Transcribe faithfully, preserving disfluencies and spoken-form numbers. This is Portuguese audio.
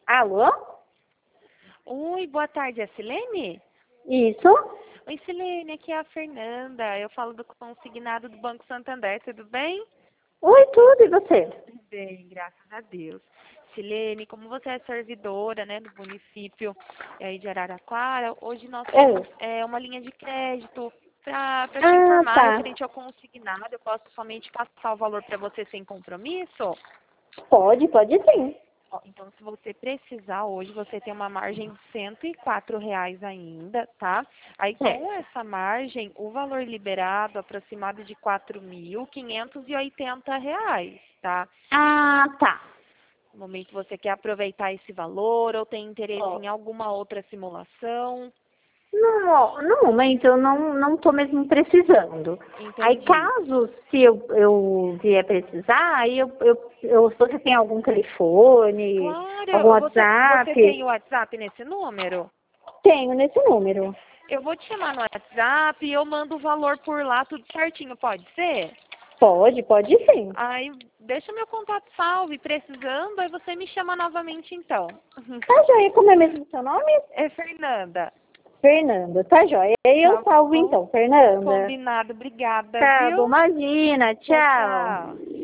Alô? Oi, boa tarde, é a Silene? Isso? Oi, Silene, aqui é a Fernanda. Eu falo do consignado do Banco Santander, tudo bem? Oi, tudo, e você? Tudo bem, graças a Deus. Silene, como você é servidora, né, do município aí de Araraquara, hoje nós temos É. é, uma linha de crédito para te Ah, informar tá. referente ao consignado. Eu posso somente passar o valor para você sem compromisso? Pode, pode sim. Ó, então, se você precisar hoje, você tem uma margem de cento e quatro reais ainda, tá? Aí, com É. essa margem, o valor liberado aproximado de quatro mil quinhentos e oitenta reais, tá? Ah, tá. No momento você quer aproveitar esse valor ou tem interesse Ó, em alguma outra simulação? no, mo- no momento eu não, não tô mesmo precisando. Aí Entendi. caso se eu, eu vier precisar, aí eu, eu, eu, se você tem algum telefone, algum Claro, você, você tem o WhatsApp, WhatsApp nesse número? tenho nesse número. Eu vou te chamar no WhatsApp e eu mando o valor por lá, tudo certinho, pode ser? Pode, pode sim. Aí, deixa meu contato salvo e precisando, aí você me chama novamente então. Tá joia, como é mesmo seu nome? É Fernanda. Fernanda, tá joia. Aí eu Tá salvo bom? então, Fernanda. Combinado. Obrigada, Tá bom, viu? imagina, Tchau, tchau. tchau.